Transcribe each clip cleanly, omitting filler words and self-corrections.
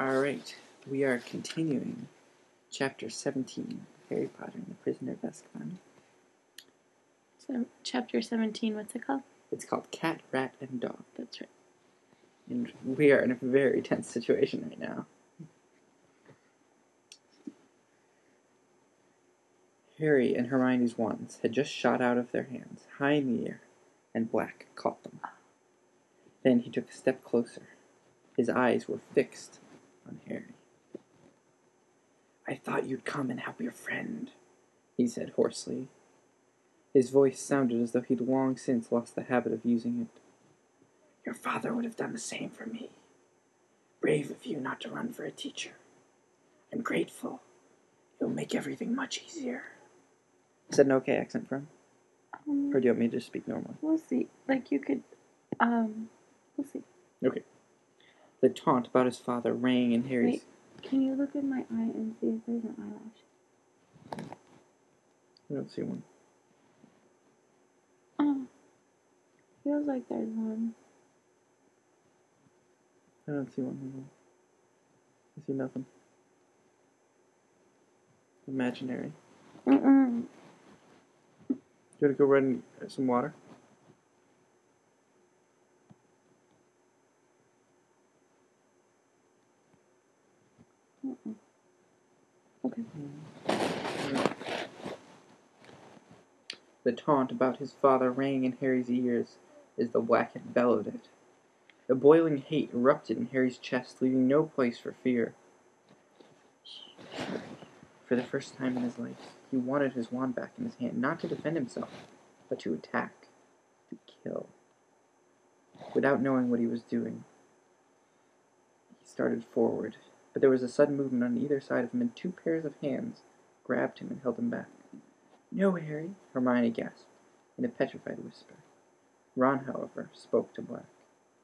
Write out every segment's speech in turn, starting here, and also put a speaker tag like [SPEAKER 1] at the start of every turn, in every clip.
[SPEAKER 1] Alright, we are continuing Chapter 17, Harry Potter and the Prisoner of Azkaban.
[SPEAKER 2] So, Chapter 17, what's it called?
[SPEAKER 1] It's called Cat, Rat, and Dog.
[SPEAKER 2] That's right.
[SPEAKER 1] And we are in a very tense situation right now. Harry and Hermione's wands had just shot out of their hands, high in the air, and Black caught them. Then he took a step closer. His eyes were fixed on Harry. "I thought you'd come and help your friend," he said hoarsely. His voice sounded as though he'd long since lost the habit of using it. "Your father would have done the same for me. Brave of you not to run for a teacher. I'm grateful. It'll make everything much easier." Is that an okay accent for him? Or do you want me to just speak normally?
[SPEAKER 2] We'll see. Like, you could, we'll see.
[SPEAKER 1] Okay. The taunt about his father rang in Harry's...
[SPEAKER 2] Wait, can you look at my eye and see if there's an eyelash?
[SPEAKER 1] I don't see one.
[SPEAKER 2] Oh, feels like there's one.
[SPEAKER 1] I don't see one. I see nothing. Imaginary.
[SPEAKER 2] Mm-mm.
[SPEAKER 1] You want to go run some water?
[SPEAKER 2] Mm-mm. Okay.
[SPEAKER 1] The taunt about his father rang in Harry's ears as the Black had bellowed it. A boiling hate erupted in Harry's chest, leaving no place for fear. For the first time in his life, he wanted his wand back in his hand, not to defend himself, but to attack, to kill. Without knowing what he was doing, he started forward, but there was a sudden movement on either side of him, and two pairs of hands grabbed him and held him back. "No, Harry," Hermione gasped, in a petrified whisper. Ron, however, spoke to Black.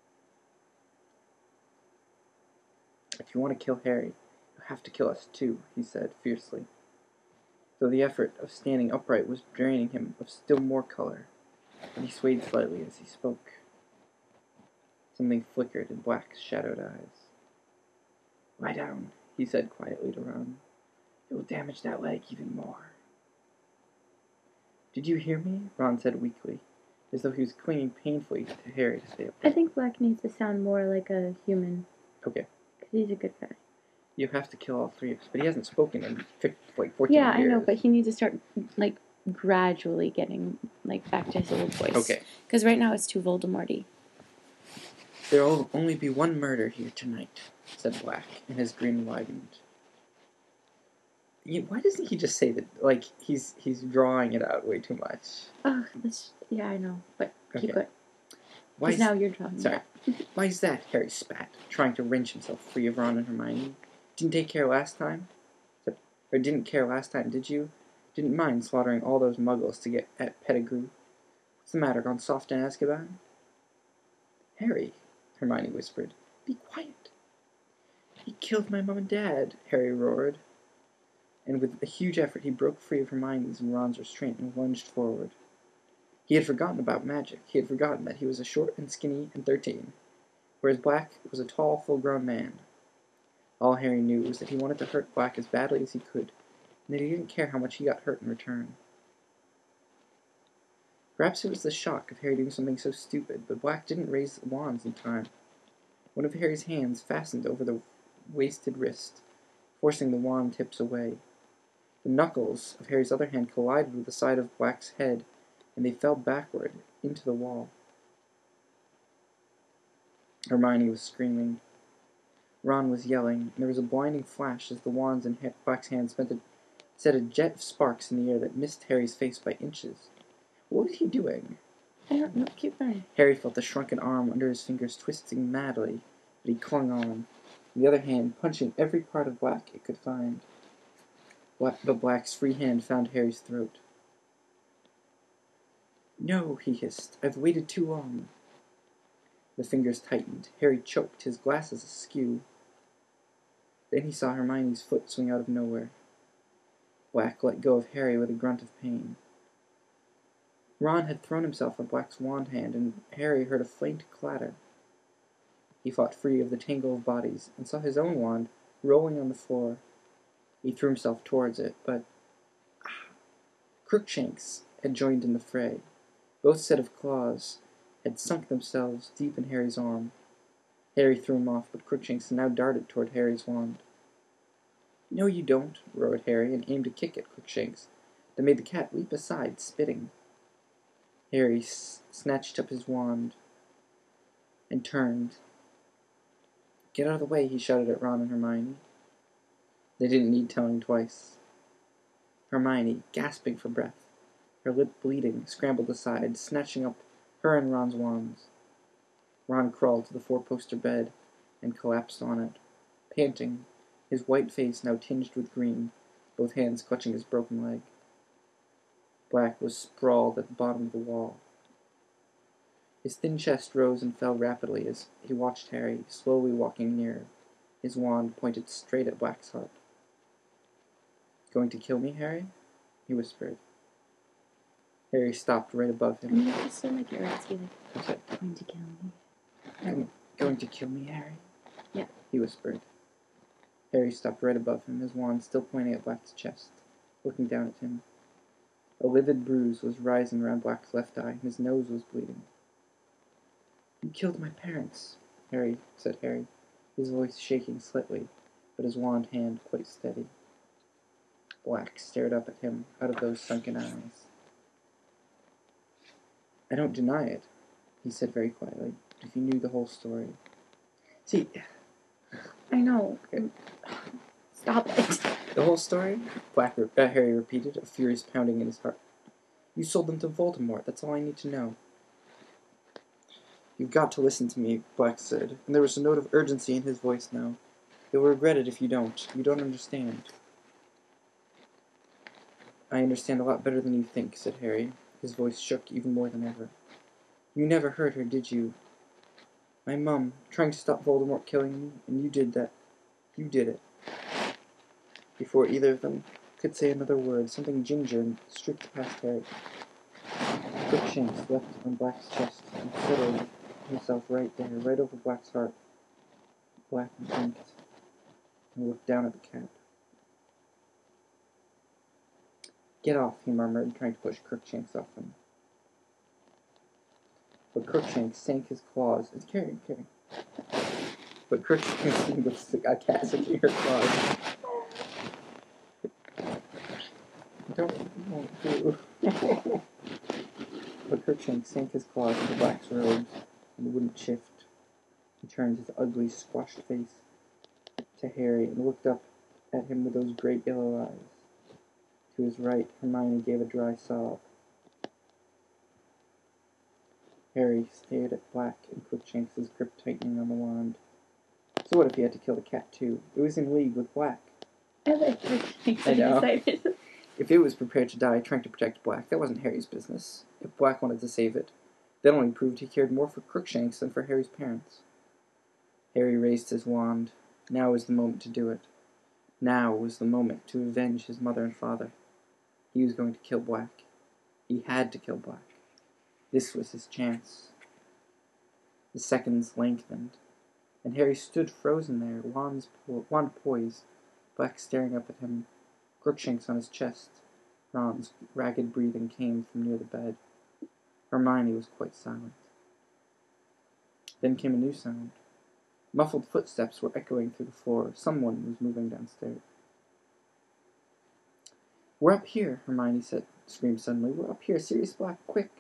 [SPEAKER 1] "If you want to kill Harry, you have to kill us too," he said fiercely, though the effort of standing upright was draining him of still more color, and he swayed slightly as he spoke. Something flickered in Black's shadowed eyes. "Lie down," he said quietly to Ron. "It will damage that leg even more." "Did you hear me?" Ron said weakly, as though he was clinging painfully to Harry to stay upright.
[SPEAKER 2] I think Black needs to sound more like a human.
[SPEAKER 1] Okay.
[SPEAKER 2] Because he's a good guy.
[SPEAKER 1] You have to kill all three of us, but he hasn't spoken in like 14 years.
[SPEAKER 2] Yeah, I know, but he needs to start, like, gradually getting, like, back to his old voice.
[SPEAKER 1] Okay.
[SPEAKER 2] Because right now it's too Voldemort-y.
[SPEAKER 1] "There'll only be one murder here tonight," said Black, and his grin widened. Why doesn't he just say that? Like, he's drawing it out way too much.
[SPEAKER 2] Oh, yeah, I know, but keep
[SPEAKER 1] Okay.
[SPEAKER 2] it. Because now you're drawing.
[SPEAKER 1] Sorry. "Why is that?" Harry spat, trying to wrench himself free of Ron and Hermione. "Didn't take care last time? Or didn't care last time, did you? Didn't mind slaughtering all those muggles to get at Pettigrew? What's the matter, gone soft in Azkaban?" "Harry," Hermione whispered, "be quiet." "He killed my mom and dad," Harry roared. And with a huge effort he broke free of Hermione's and Ron's restraint and lunged forward. He had forgotten about magic. He had forgotten that he was a short and skinny and 13, whereas Black was a tall, full-grown man. All Harry knew was that he wanted to hurt Black as badly as he could, and that he didn't care how much he got hurt in return. Perhaps it was the shock of Harry doing something so stupid, but Black didn't raise the wands in time. One of Harry's hands fastened over the wasted wrist, forcing the wand tips away. The knuckles of Harry's other hand collided with the side of Black's head, and they fell backward into the wall. Hermione was screaming. Ron was yelling, and there was a blinding flash as the wands in Black's hands set a jet of sparks in the air that missed Harry's face by inches. What was he doing?
[SPEAKER 2] I don't know. Keep going.
[SPEAKER 1] Harry felt the shrunken arm under his fingers twisting madly, but he clung on, the other hand punching every part of Black it could find. But Black's free hand found Harry's throat. "No," he hissed. "I've waited too long." The fingers tightened. Harry choked, his glasses askew. Then he saw Hermione's foot swing out of nowhere. Black let go of Harry with a grunt of pain. Ron had thrown himself on Black's wand hand, and Harry heard a faint clatter. He fought free of the tangle of bodies and saw his own wand rolling on the floor. He threw himself towards it, but Crookshanks had joined in the fray. Both set of claws had sunk themselves deep in Harry's arm. Harry threw him off, but Crookshanks now darted toward Harry's wand. "No, you don't," roared Harry, and aimed a kick at Crookshanks that made the cat leap aside, spitting. Harry snatched up his wand and turned. "Get out of the way," he shouted at Ron and Hermione. They didn't need telling twice. Hermione, gasping for breath, her lip bleeding, scrambled aside, snatching up her and Ron's wands. Ron crawled to the four-poster bed and collapsed on it, panting, his white face now tinged with green, both hands clutching his broken leg. Black was sprawled at the bottom of the wall. His thin chest rose and fell rapidly as he watched Harry, slowly walking nearer, his wand pointed straight at Black's heart. "Going to kill me, Harry?" he whispered. Harry stopped right above him.
[SPEAKER 2] And you just sound like you're asking, like, going to kill me.
[SPEAKER 1] Going to kill me, Harry?
[SPEAKER 2] Yeah.
[SPEAKER 1] He whispered. Harry stopped right above him, his wand still pointing at Black's chest, looking down at him. A livid bruise was rising around Black's left eye, and his nose was bleeding. "You killed my parents," said Harry, his voice shaking slightly, but his wand hand quite steady. Black stared up at him out of those sunken eyes. "I don't deny it," he said very quietly, "if you knew the whole story." "See,
[SPEAKER 2] I know.
[SPEAKER 1] Okay.
[SPEAKER 2] Stop it.
[SPEAKER 1] The whole story?" Harry repeated, a furious pounding in his heart. "You sold them to Voldemort, that's all I need to know." "You've got to listen to me," Black said, and there was a note of urgency in his voice now. "You'll regret it if you don't. You don't understand." "I understand a lot better than you think," said Harry. His voice shook even more than ever. "You never heard her, did you? My mum, trying to stop Voldemort killing me, and you did that. You did it." Before either of them could say another word, something ginger streaked past Harry. Crookshanks leapt on Black's chest and settled himself right there, right over Black's heart. Black blinked and looked down at the cat. "Get off," he murmured, trying to push Crookshanks off him. But Crookshanks sank his claws. "It's carrying. But Crookshanks seemed a cat sinking her claws. Don't do. But Crookshanks sank his claws into Black's robes and wouldn't shift. He turned his ugly, squashed face to Harry and looked up at him with those great yellow eyes. To his right, Hermione gave a dry sob. Harry stared at Black and Crookshanks' grip tightening on the wand. So what if he had to kill the cat too? It was in league with Black.
[SPEAKER 2] I like Crookshanks.
[SPEAKER 1] I know.
[SPEAKER 2] Excited.
[SPEAKER 1] If it was prepared to die trying to protect Black, that wasn't Harry's business. If Black wanted to save it, that only proved he cared more for Crookshanks than for Harry's parents. Harry raised his wand. Now was the moment to do it. Now was the moment to avenge his mother and father. He was going to kill Black. He had to kill Black. This was his chance. The seconds lengthened, and Harry stood frozen there, wand poised, Black staring up at him, Crookshanks on his chest. Ron's ragged breathing came from near the bed. Hermione was quite silent. Then came a new sound. Muffled footsteps were echoing through the floor. Someone was moving downstairs. "We're up here," Hermione screamed suddenly. "We're up here. Sirius Black, quick!"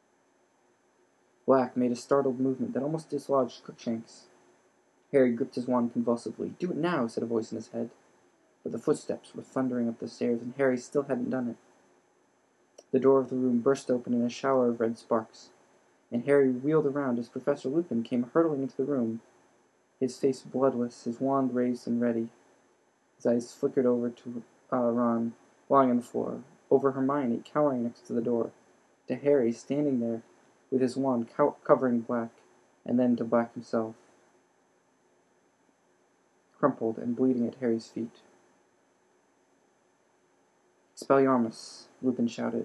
[SPEAKER 1] Black made a startled movement that almost dislodged Crookshanks. Harry gripped his wand convulsively. "Do it now," said a voice in his head. But the footsteps were thundering up the stairs, and Harry still hadn't done it. The door of the room burst open in a shower of red sparks, and Harry wheeled around as Professor Lupin came hurtling into the room, his face bloodless, his wand raised and ready. His eyes flickered over to Ron, lying on the floor, over Hermione, cowering next to the door, to Harry, standing there, with his wand covering Black, and then to Black himself, crumpled and bleeding at Harry's feet. "Expelliarmus!" Lupin shouted.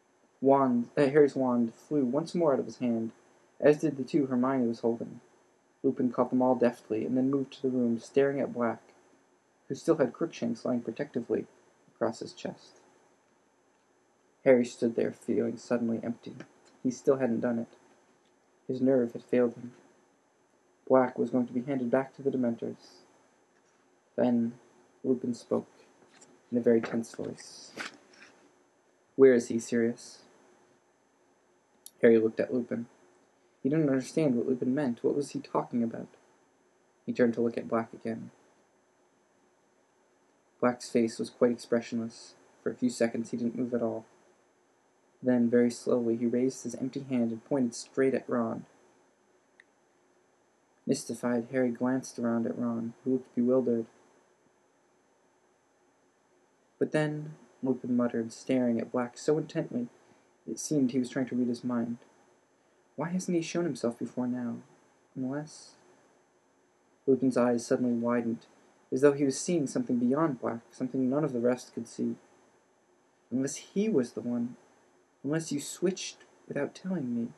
[SPEAKER 1] Harry's wand flew once more out of his hand, as did the two Hermione was holding. Lupin caught them all deftly, and then moved to the room, staring at Black, who still had Crookshanks lying protectively across his chest. Harry stood there, feeling suddenly empty. He still hadn't done it. His nerve had failed him. Black was going to be handed back to the Dementors. Then Lupin spoke, in a very tense voice. "Where is he, Sirius?" Harry looked at Lupin. He didn't understand what Lupin meant. What was he talking about? He turned to look at Black again. Black's face was quite expressionless. For a few seconds he didn't move at all. Then, very slowly, he raised his empty hand and pointed straight at Ron. Mystified, Harry glanced around at Ron, who looked bewildered. But then, Lupin muttered, staring at Black so intently it seemed he was trying to read his mind. Why hasn't he shown himself before now? Unless... Lupin's eyes suddenly widened, as though he was seeing something beyond Black, something none of the rest could see. Unless he was the one. Unless you switched without telling me.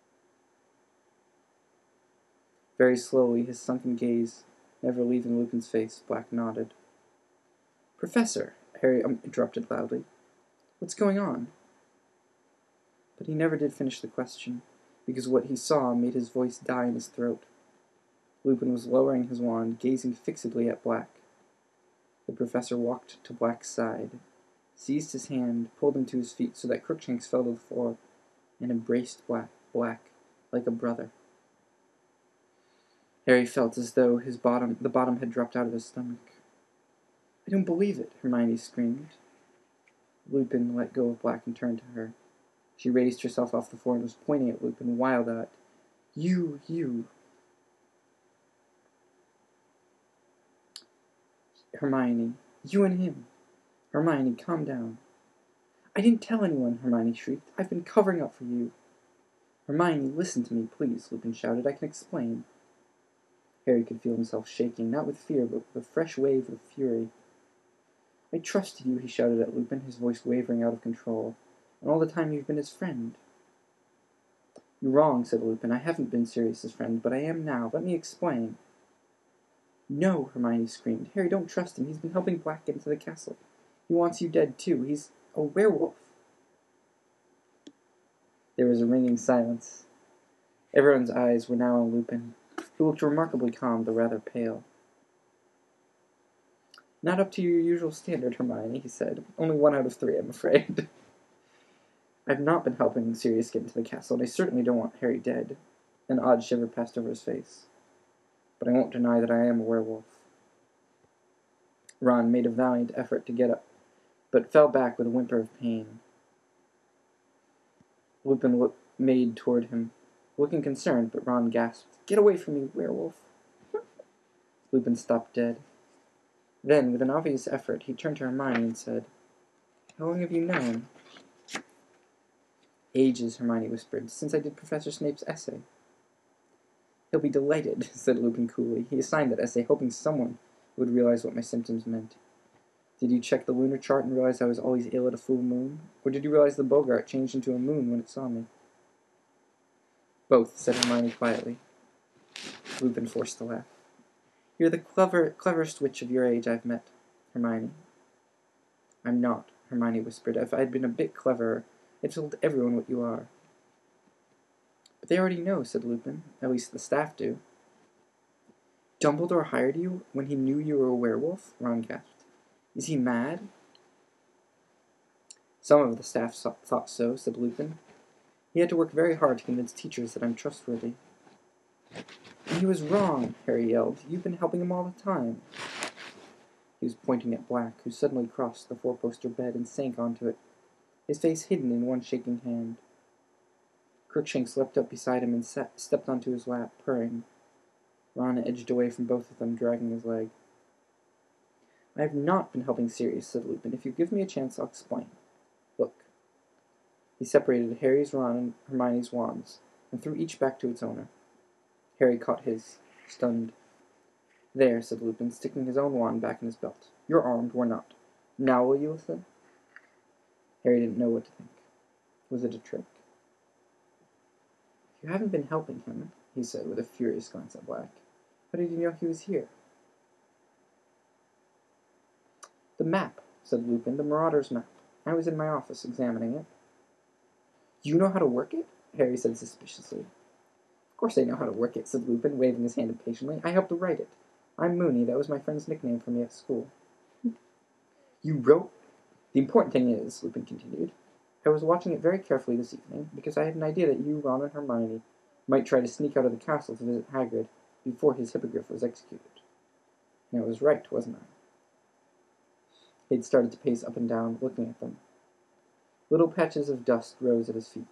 [SPEAKER 1] Very slowly, his sunken gaze never leaving Lupin's face, Black nodded. "Professor," Harry interrupted loudly. "What's going on?" But he never did finish the question, because what he saw made his voice die in his throat. Lupin was lowering his wand, gazing fixedly at Black. The professor walked to Black's side, seized his hand, pulled him to his feet so that Crookshanks fell to the floor, and embraced Black like a brother. Harry felt as though the bottom had dropped out of his stomach. "I don't believe it," Hermione screamed. Lupin let go of Black and turned to her. She raised herself off the floor and was pointing at Lupin, wild-eyed. You. Hermione, you and him. Hermione, calm down." "I didn't tell anyone," Hermione shrieked. "I've been covering up for you." "Hermione, listen to me, please," Lupin shouted. "I can explain." Harry could feel himself shaking, not with fear, but with a fresh wave of fury. "I trusted you," he shouted at Lupin, his voice wavering out of control. "And all the time you've been his friend." "You're wrong," said Lupin. "I haven't been Sirius's friend, but I am now. Let me explain." "No," Hermione screamed. "Harry, don't trust him. He's been helping Black get into the castle. He wants you dead, too. He's a werewolf." There was a ringing silence. Everyone's eyes were now on Lupin, who looked remarkably calm, though rather pale. "Not up to your usual standard, Hermione," he said. "Only 1 out of 3, I'm afraid." "I've not been helping Sirius get into the castle, and I certainly don't want Harry dead." An odd shiver passed over his face. "But I won't deny that I am a werewolf." Ron made a valiant effort to get up, but fell back with a whimper of pain. Lupin made toward him, looking concerned, but Ron gasped, "Get away from me, werewolf!" Lupin stopped dead. Then, with an obvious effort, he turned to Hermione and said, "How long have you known?" "Ages," Hermione whispered, "since I did Professor Snape's essay." "He'll be delighted," said Lupin coolly. "He assigned that essay hoping someone would realize what my symptoms meant. Did you check the lunar chart and realize I was always ill at a full moon? Or did you realize the Bogart changed into a moon when it saw me?" "Both," said Hermione quietly. Lupin forced a laugh. "You're the cleverest witch of your age I've met, Hermione." "I'm not," Hermione whispered. "If I'd been a bit cleverer, I'd told everyone what you are." "But they already know," said Lupin. "At least the staff do." "Dumbledore hired you when he knew you were a werewolf?" Ron gasped. "Is he mad?" "Some of the staff thought so," said Lupin. "He had to work very hard to convince teachers that I'm trustworthy." "And he was wrong," Harry yelled. "You've been helping him all the time." He was pointing at Black, who suddenly crossed the 4-poster bed and sank onto it, his face hidden in one shaking hand. Crookshanks leapt up beside him and stepped onto his lap, purring. Ron edged away from both of them, dragging his leg. "I have not been helping Sirius," said Lupin. "If you give me a chance, I'll explain. Look." He separated Harry's, Ron, and Hermione's wands, and threw each back to its owner. Harry caught his, stunned. "There," said Lupin, sticking his own wand back in his belt. "You're armed, we're not. Now will you listen?" Harry didn't know what to think. Was it a trick? "If you haven't been helping him," he said with a furious glance at Black. How did you know he was here? The map, said Lupin, the Marauder's map. I was in my office examining it. You know how to work it? Harry said suspiciously. Of course I know how to work it, said Lupin, waving his hand impatiently. I helped write it. I'm Moony. That was my friend's nickname for me at school. You wrote? The important thing is, Lupin continued, I was watching it very carefully this evening because I had an idea that you, Ron, and Hermione might try to sneak out of the castle to visit Hagrid before his hippogriff was executed. And I was right, wasn't I? He had started to pace up and down, looking at them. Little patches of dust rose at his feet.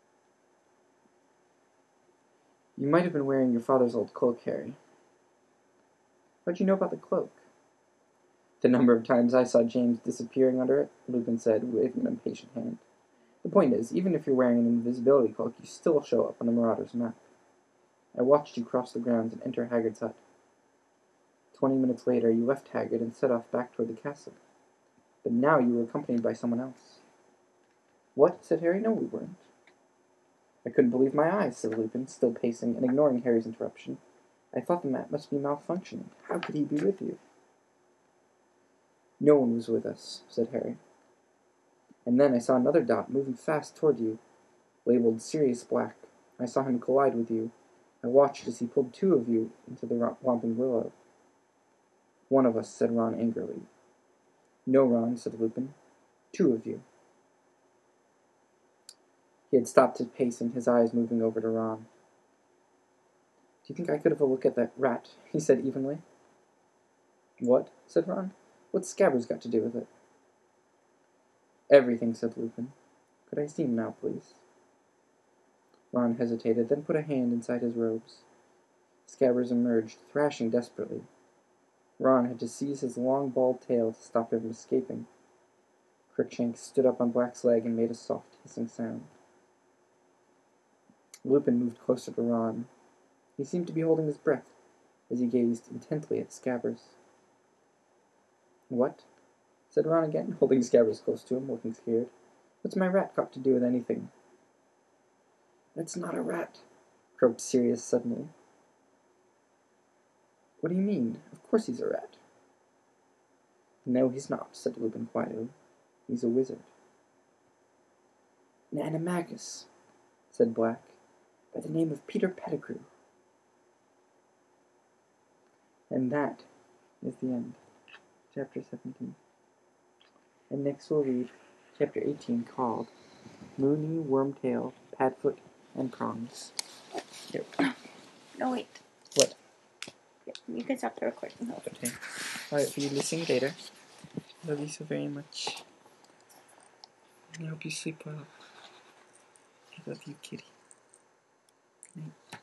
[SPEAKER 1] You might have been wearing your father's old cloak, Harry. How'd you know about the cloak? The number of times I saw James disappearing under it, Lupin said, waving an impatient hand. The point is, even if you're wearing an invisibility cloak, you still show up on the Marauder's map. I watched you cross the grounds and enter Hagrid's hut. 20 minutes later, you left Hagrid and set off back toward the castle. But now you were accompanied by someone else. What? Said Harry. No, we weren't. I couldn't believe my eyes, said Lupin, still pacing and ignoring Harry's interruption. I thought the map must be malfunctioning. How could he be with you? No one was with us, said Harry. And then I saw another dot moving fast toward you, labeled Sirius Black. I saw him collide with you. I watched as he pulled two of you into the Whomping Willow. One of us, said Ron angrily. No, Ron, said Lupin. Two of you. He had stopped his pacing, his eyes moving over to Ron. Do you think I could have a look at that rat? He said evenly. What? Said Ron. What's Scabbers got to do with it? Everything, said Lupin. Could I see him now, please? Ron hesitated, then put a hand inside his robes. Scabbers emerged, thrashing desperately. Ron had to seize his long, bald tail to stop him from escaping. Crookshanks stood up on Black's leg and made a soft, hissing sound. Lupin moved closer to Ron. He seemed to be holding his breath as he gazed intently at Scabbers. What? Said Ron again, holding Scabbers close to him, looking scared. What's my rat got to do with anything? That's not a rat, croaked Sirius suddenly. What do you mean? Of course he's a rat. No, he's not, said Lupin quietly. He's a wizard. An animagus, said Black, by the name of Peter Pettigrew. And that is the end. Chapter 17. And next we'll read Chapter 18 called Moony, Wormtail, Padfoot, and Prongs. Here.
[SPEAKER 2] No, wait.
[SPEAKER 1] What?
[SPEAKER 2] You can stop the recording.
[SPEAKER 1] Okay. Alright, for you listening later. Love you so very much. I hope you sleep well. I love you, kitty. Good night.